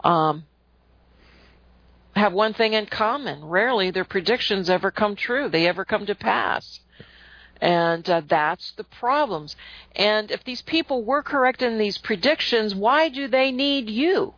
have one thing in common. Rarely their predictions ever come true. They ever come to pass. And that's the problems. And if these people were correct in these predictions, why do they need you?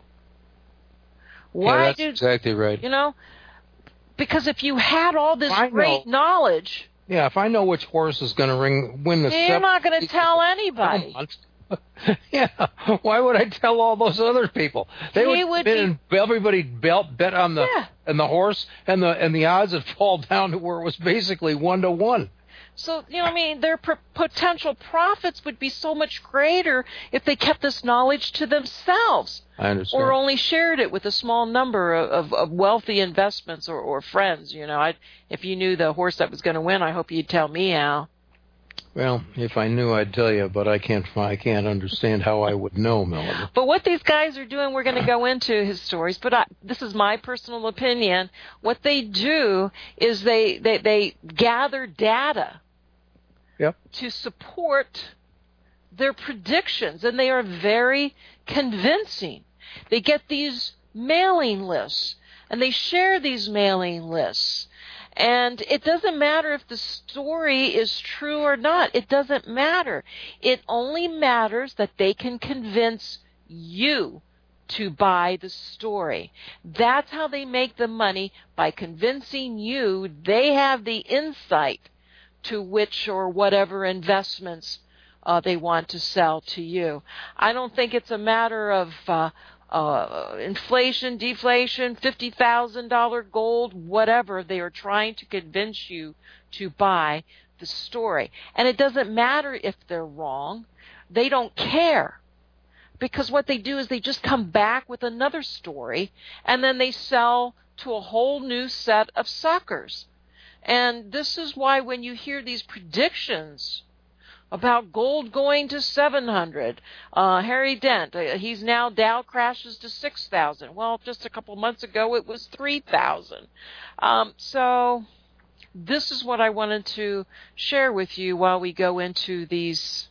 That's exactly right. Because if you had all this great knowledge... Yeah, if I know which horse is going to win the... You're not going to tell anybody. Yeah, why would I tell all those other people? Everybody bet on the horse, and the odds would fall down to where it was basically 1-to-1. So, their potential profits would be so much greater if they kept this knowledge to themselves. I understand. Or only shared it with a small number of wealthy investments or friends. If you knew the horse that was going to win, I hope you'd tell me, Al. Well, if I knew, I'd tell you, but I can't understand how I would know, Melanie. But what these guys are doing, we're going to go into his stories, but this is my personal opinion. What they do is they gather data to support their predictions, and they are very convincing. They get these mailing lists, and they share these mailing lists. And it doesn't matter if the story is true or not. It doesn't matter. It only matters that they can convince you to buy the story. That's how they make the money, by convincing you they have the insight to which or whatever investments they want to sell to you. I don't think it's a matter of inflation, deflation, $50,000 gold, whatever. They are trying to convince you to buy the story. And it doesn't matter if they're wrong. They don't care. Because what they do is they just come back with another story, and then they sell to a whole new set of suckers. And this is why when you hear these predictions about gold going to 700, Harry Dent, he's now Dow crashes to 6,000. Well, just a couple months ago it was 3,000. So this is what I wanted to share with you while we go into these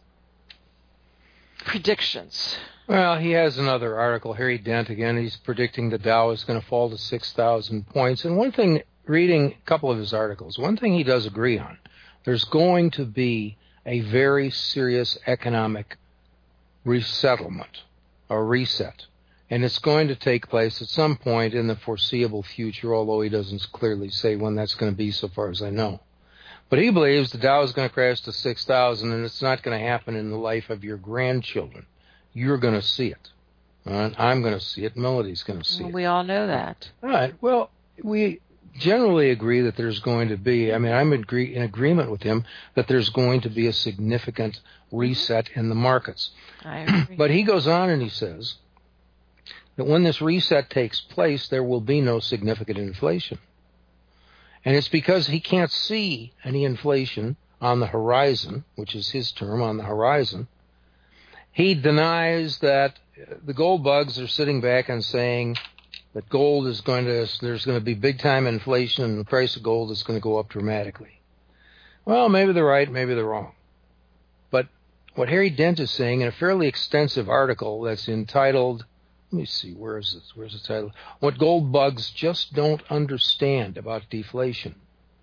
predictions. Well, he has another article, Harry Dent again. He's predicting the Dow is going to fall to 6,000 points. And one thing, reading a couple of his articles, one thing he does agree on, there's going to be a very serious economic resettlement, or reset. And it's going to take place at some point in the foreseeable future, although he doesn't clearly say when that's going to be, so far as I know. But he believes the Dow is going to crash to 6,000, and it's not going to happen in the life of your grandchildren. You're going to see it. I'm going to see it. Melody's going to see it. We all know that. All right. Well, we generally agree that there's going to be, I'm in agreement with him that there's going to be a significant reset in the markets. I agree. But he goes on and he says that when this reset takes place, there will be no significant inflation. And it's because he can't see any inflation on the horizon, which is his term, on the horizon. He denies that the gold bugs are sitting back and saying that gold is there's going to be big time inflation and the price of gold is going to go up dramatically. Well, maybe they're right, maybe they're wrong. But what Harry Dent is saying in a fairly extensive article that's entitled, let me see, where's the title? What Gold Bugs Just Don't Understand About Deflation.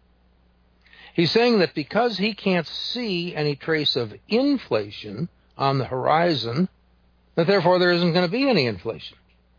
He's saying that because he can't see any trace of inflation on the horizon, that therefore there isn't going to be any inflation.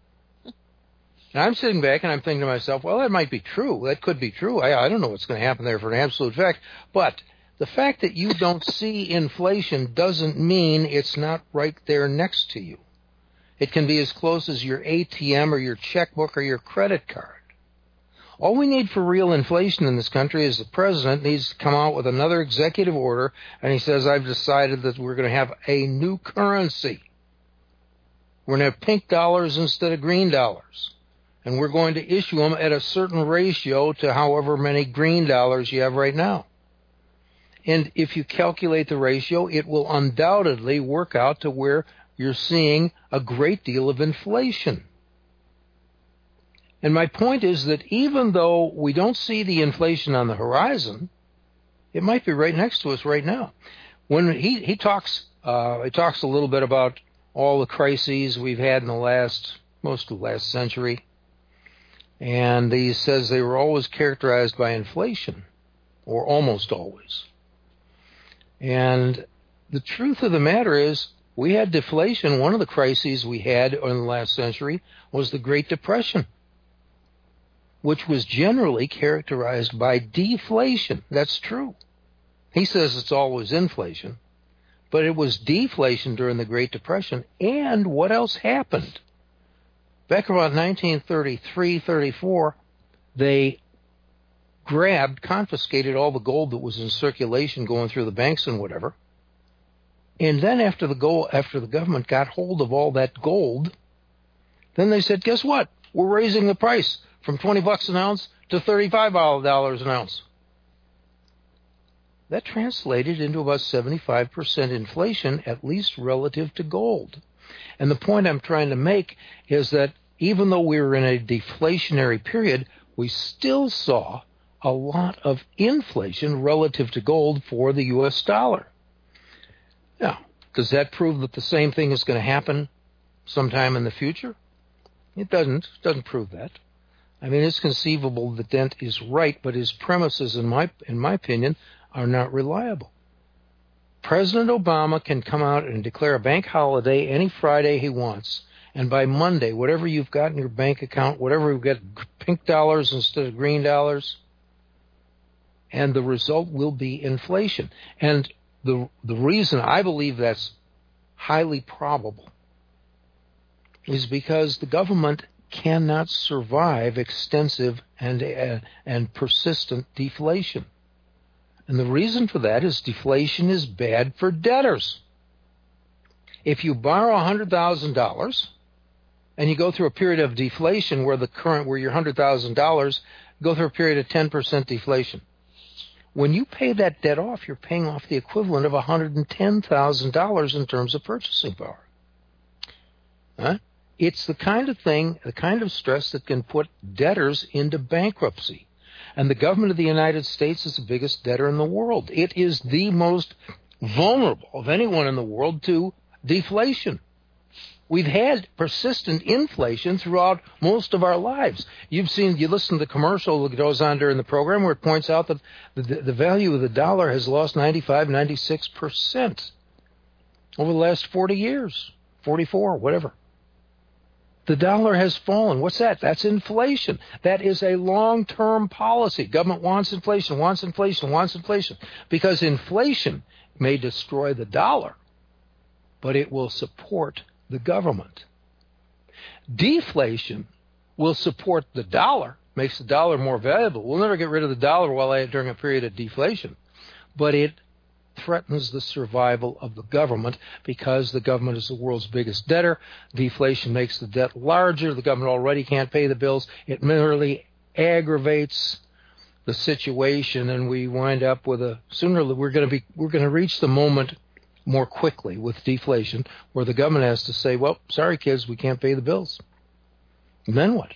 And I'm sitting back and I'm thinking to myself, well, that might be true. That could be true. I don't know what's going to happen there for an absolute fact. But the fact that you don't see inflation doesn't mean it's not right there next to you. It can be as close as your ATM or your checkbook or your credit card. All we need for real inflation in this country is the president needs to come out with another executive order, and he says, I've decided that we're going to have a new currency. We're going to have pink dollars instead of green dollars. And we're going to issue them at a certain ratio to however many green dollars you have right now. And if you calculate the ratio, it will undoubtedly work out to where you're seeing a great deal of inflation. And my point is that even though we don't see the inflation on the horizon, it might be right next to us right now. When he talks a little bit about all the crises we've had in most of the last century, and he says they were always characterized by inflation, or almost always. And the truth of the matter is, we had deflation. One of the crises we had in the last century was the Great Depression, which was generally characterized by deflation. That's true. He says it's always inflation, but it was deflation during the Great Depression. And what else happened? Back around 1933-34, they confiscated all the gold that was in circulation going through the banks and whatever. And then after the government got hold of all that gold, then they said, guess what? We're raising the price from $20 an ounce to $35 an ounce. That translated into about 75% inflation, at least relative to gold. And the point I'm trying to make is that even though we were in a deflationary period, we still saw a lot of inflation relative to gold for the U.S. dollar. Now, does that prove that the same thing is going to happen sometime in the future? It doesn't. It doesn't prove that. I mean, it's conceivable that Dent is right, but his premises, in my opinion, are not reliable. President Obama can come out and declare a bank holiday any Friday he wants, and by Monday, whatever you've got in your bank account, whatever you've got, pink dollars instead of green dollars, and the result will be inflation. And the reason I believe that's highly probable is because the government cannot survive extensive and persistent deflation. And the reason for that is deflation is bad for debtors. If you borrow $100,000 and you go through a period of deflation where your $100,000 go through a period of 10% deflation, when you pay that debt off, you're paying off the equivalent of $110,000 in terms of purchasing power. Huh? It's the kind of thing, the kind of stress that can put debtors into bankruptcy. And the government of the United States is the biggest debtor in the world. It is the most vulnerable of anyone in the world to deflation. We've had persistent inflation throughout most of our lives. You listen to the commercial that goes on during the program where it points out that the value of the dollar has lost 96% over the last 40 years, 44, whatever. The dollar has fallen. What's that? That's inflation. That is a long-term policy. Government wants inflation, wants inflation, wants inflation. Because inflation may destroy the dollar, but it will support the government. Deflation will support the dollar, makes the dollar more valuable. We'll never get rid of the dollar during a period of deflation, but it threatens the survival of the government because the government is the world's biggest debtor. Deflation makes the debt larger. The government already can't pay the bills. It merely aggravates the situation, and we wind up with we're going to reach the moment more quickly with deflation where the government has to say, well, sorry kids, we can't pay the bills. And then what?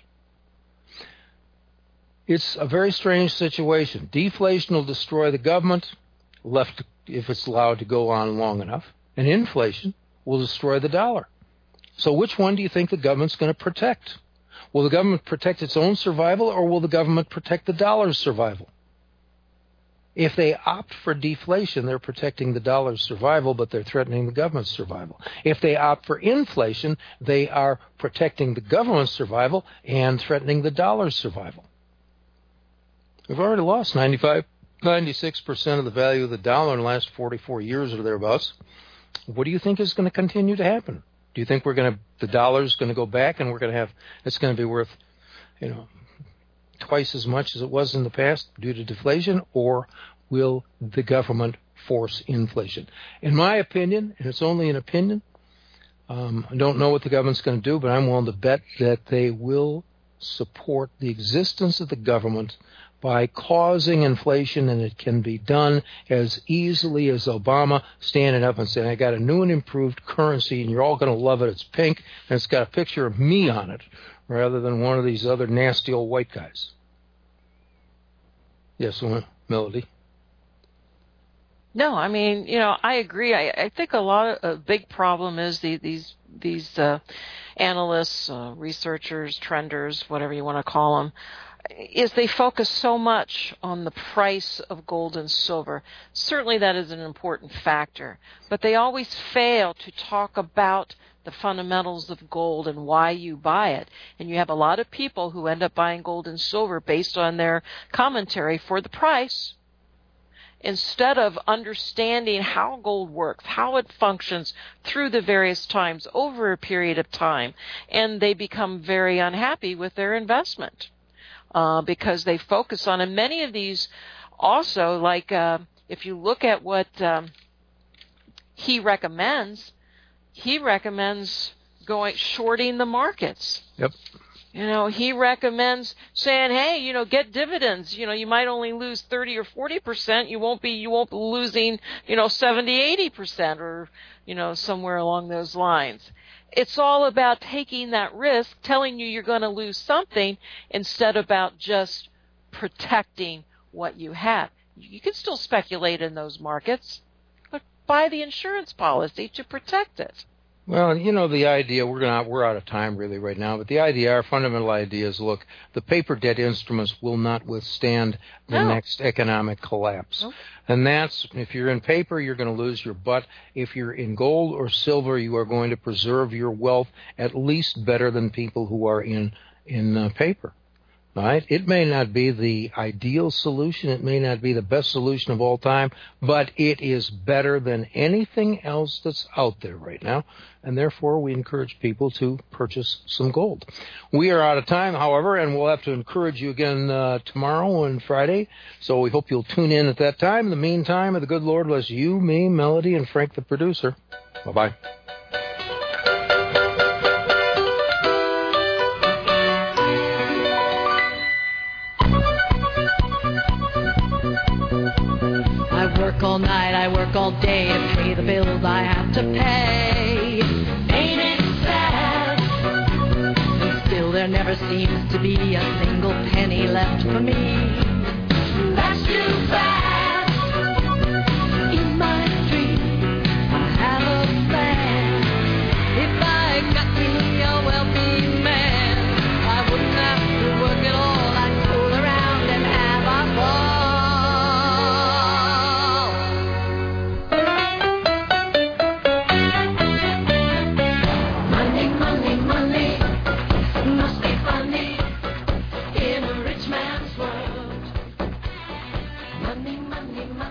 It's a very strange situation. Deflation will destroy the government, left if it's allowed to go on long enough, and inflation will destroy the dollar. So which one do you think the government's going to protect? Will the government protect its own survival, or will the government protect the dollar's survival? If they opt for deflation, they're protecting the dollar's survival, but they're threatening the government's survival. If they opt for inflation, they are protecting the government's survival and threatening the dollar's survival. We've already lost 96% of the value of the dollar in the last 44 years or thereabouts. What do you think is going to continue to happen? Do you think the dollar's going to go back and it's going to be worth, twice as much as it was in the past due to deflation, or will the government force inflation? In my opinion, and it's only an opinion, I don't know what the government's going to do, but I'm willing to bet that they will support the existence of the government by causing inflation, and it can be done as easily as Obama standing up and saying, I got a new and improved currency, and you're all going to love it. It's pink, and it's got a picture of me on it, rather than one of these other nasty old white guys. Yes, Melody? No, I mean, I agree. I think a big problem is these analysts, researchers, trenders, whatever you want to call them, is they focus so much on the price of gold and silver. Certainly that is an important factor, but they always fail to talk about the fundamentals of gold and why you buy it. And you have a lot of people who end up buying gold and silver based on their commentary for the price, instead of understanding how gold works, how it functions through the various times over a period of time. And they become very unhappy with their investment because they focus on, and many of these also, like if you look at what he recommends shorting the markets. Yep. He recommends saying, hey, get dividends. You might only lose 30 or 40%. You won't be losing, 70, 80% or, somewhere along those lines. It's all about taking that risk, telling you you're going to lose something, instead about just protecting what you have. You can still speculate in those markets, but buy the insurance policy to protect it. Well, the idea, we're out of time really right now, but our fundamental idea is, look, the paper debt instruments will not withstand the next economic collapse. Nope. And that's, if you're in paper, you're going to lose your butt. If you're in gold or silver, you are going to preserve your wealth at least better than people who are in paper. Right? It may not be the ideal solution. It may not be the best solution of all time, but it is better than anything else that's out there right now. And therefore, we encourage people to purchase some gold. We are out of time, however, and we'll have to encourage you again tomorrow and Friday. So we hope you'll tune in at that time. In the meantime, may the good Lord bless you, me, Melody, and Frank, the producer. Bye-bye. I work all night, I work all day to pay the bills I have to pay. Ain't it sad? And still there never seems to be a single penny left for me. That's too bad. In my dream, I have a plan. If I got me a wealthy man, I wouldn't have to work at all. I'd fool around and have a ball. Money, money, money.